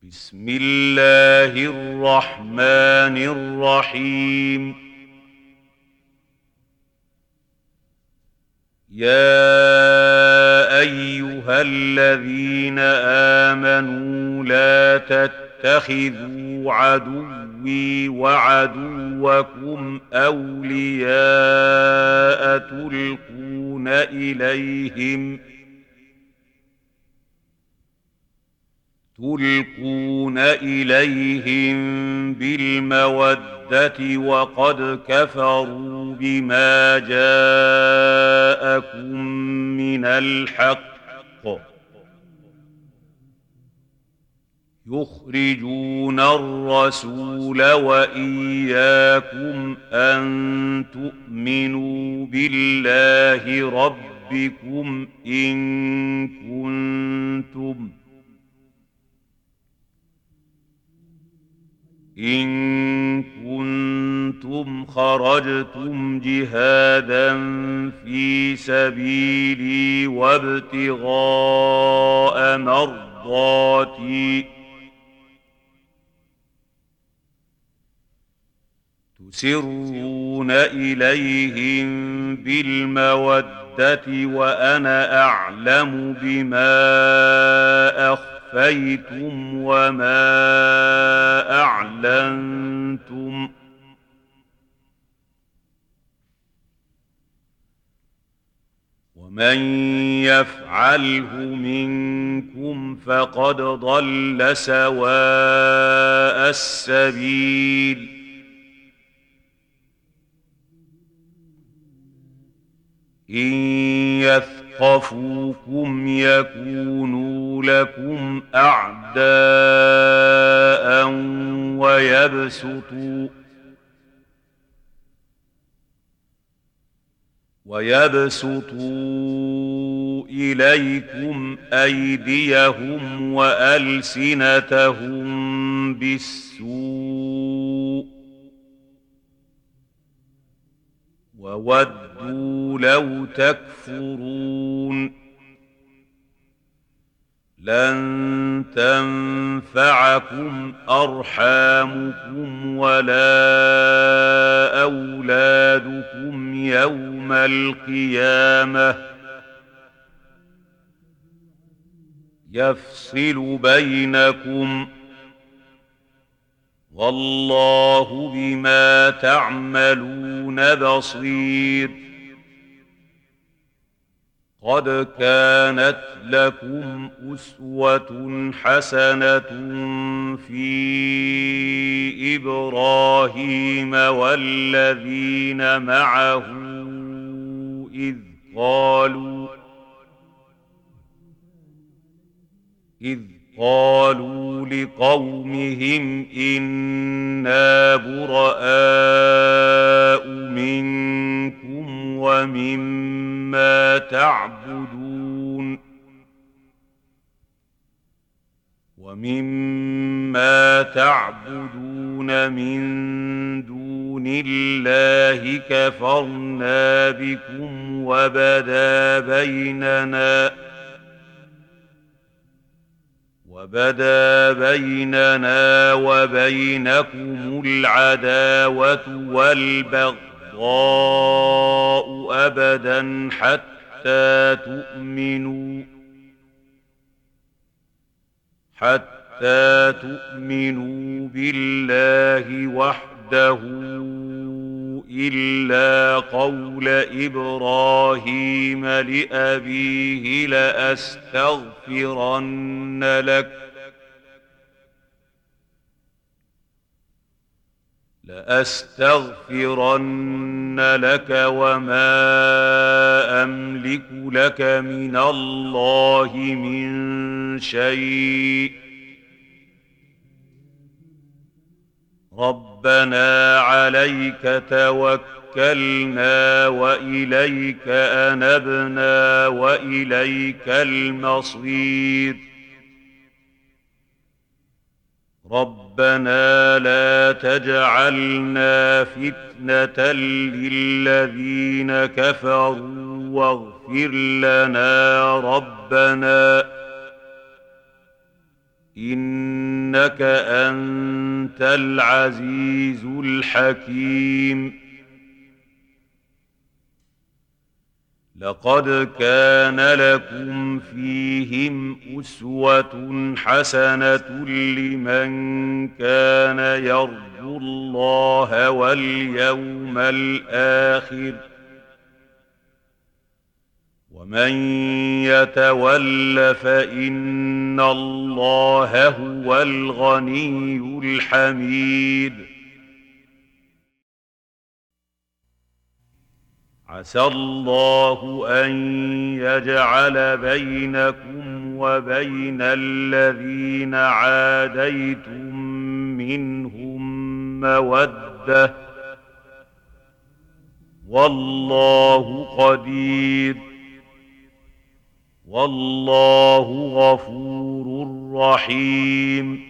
بسم الله الرحمن الرحيم. يا أيها الذين آمنوا لا تتخذوا عدوي وعدوكم أولياء تلقون إليهم بالمودة وقد كفروا بما جاءكم من الحق يخرجون الرسول وإياكم أن تؤمنوا بالله ربكم إن كنتم خرجتم جهادا في سبيلي وابتغاء مرضاتي تسرون إليهم بالمودة وأنا أعلم بما أخفيتم وما أعلنتم ومن يفعله منكم فقد ضل سواء السبيل. إن يثقفوكم يكونوا لكم أعداء ويبسطوا إليكم أيديهم وألسنتهم بالسوء وودوا لو تكفرون. لن تنفعكم أرحامكم ولا أولادكم يوم القيامة يفصل بينكم والله بما تعملون بصير. قد كانت لكم أسوة حسنة في إبراهيم والذين معه إذ قالوا لقومهم إنا براء منكم ومما تعبدون من دون الله كفرنا بكم وبدا بيننا وبينكم العداوة والبغضاء أبدا حتى تؤمنوا بالله وحده إلا قول إبراهيم لأبيه لأستغفرن لك وما أملك لك من الله من شيء ربنا عليك توكلنا وإليك أنبنا وإليك المصير. ربنا لا تجعلنا فتنة للذين كفروا واغفر لنا ربنا إنك إنك أنت العزيز الحكيم. لقد كان لكم فيهم أسوة حسنة لمن كان يرجو الله واليوم الآخر ومن يتول فإن الله هو الغني الحميد. عسى الله أن يجعل بينكم وبين الذين عاديتم منهم مودة والله قدير والله غفور رحيم.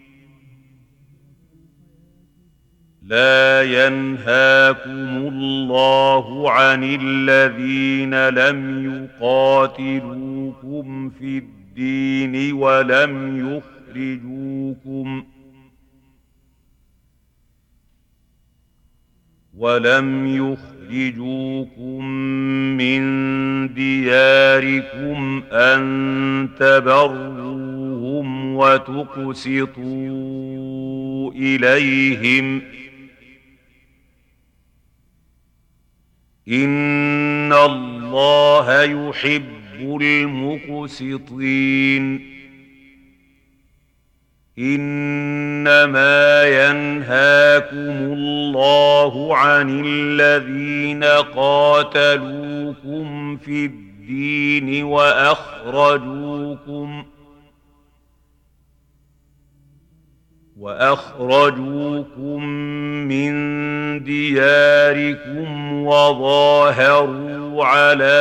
لا ينهاكم الله عن الذين لم يقاتلوكم في الدين ولم يخرجوكم من دياركم أن تبروهم وتقسطوا إليهم إن الله يحب المقسطين. إنما ينهاكم الله عن الذين قاتلوكم في الدين وأخرجوكم من دياركم وظاهروا على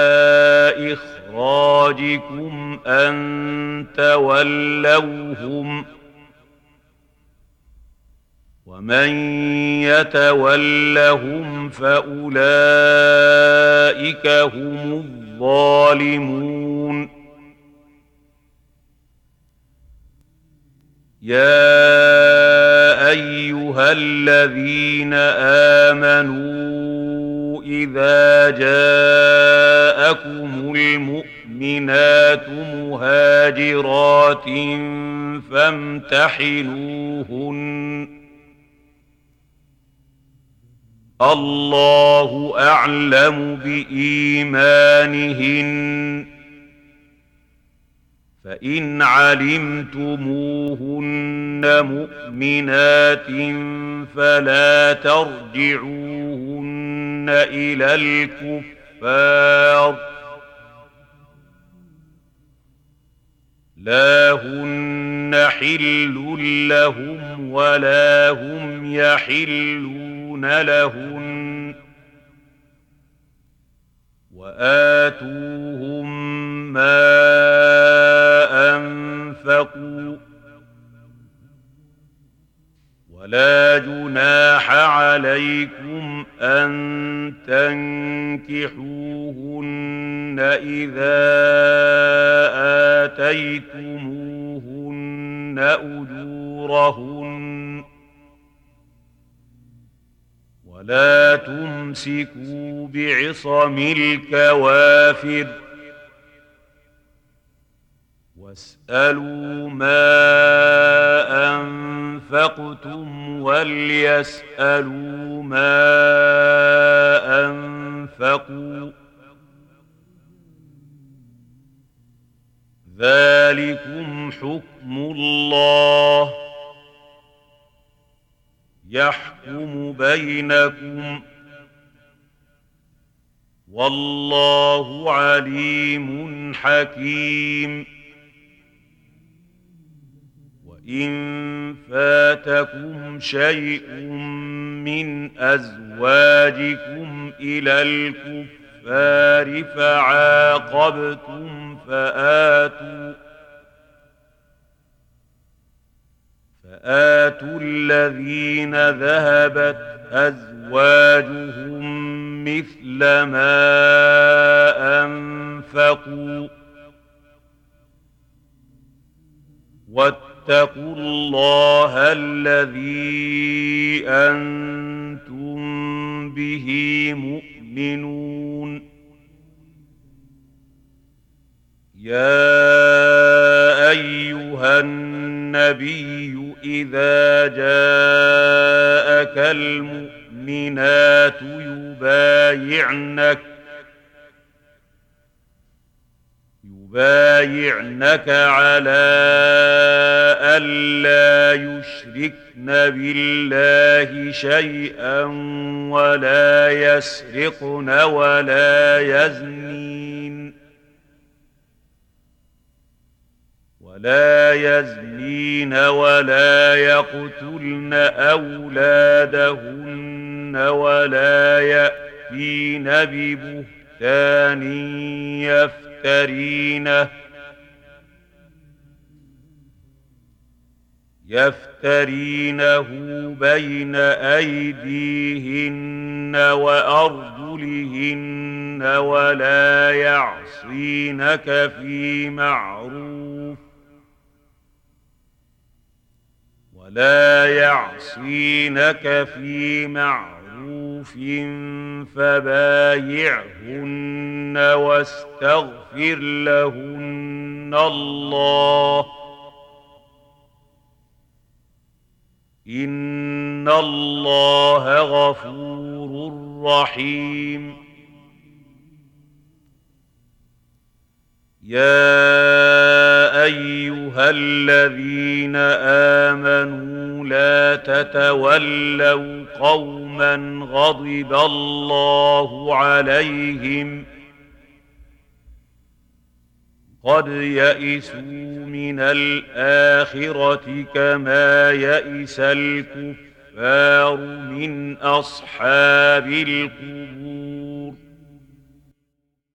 إخراجكم أن تولوهم ومن يتولهم فأولئك هم الظالمون. يا أيها الذين آمنوا إذا جاءكم المؤمنات مهاجرات فامتحنوهن الله أعلم بإيمانهن فإن علمتموهن مؤمنات فلا ترجعوهن إلى الكفار لا هن حل لهم ولا هم يحلون لهن وآتوهم ما أنفقوا ولا جناح عليكم أن تنكحوهن إذا آتيتموهن أجورهن ولا تمسكوا بعصم الكوافر واسألوا ما أنفقتم وليسألوا ما أنفقوا ذلكم حكم الله يحكم بينكم والله عليم حكيم. وإن فاتكم شيء من أزواجكم إلى الكفار فعاقبتم فآتوا الذين ذهبت أزواجهم مثل ما أنفقوا واتقوا الله الذي أنتم به مؤمنون يا أيها النبي إذا جاءك المؤمنات يبايعنك على ألا يشركن بالله شيئا ولا يسرقن ولا يزنين ولا يقتلن أولادهن ولا يأتين ببهتان يفترينه بين أيديهن وأرجلهن ولا يعصينك في معروف فبايعهن واستغفر لهن الله إن الله غفور رحيم يا أيها الذين آمنوا لا تتولوا قوما غضب الله عليهم قد يئسوا من الآخرة كما يئس الكفار من أصحاب القبور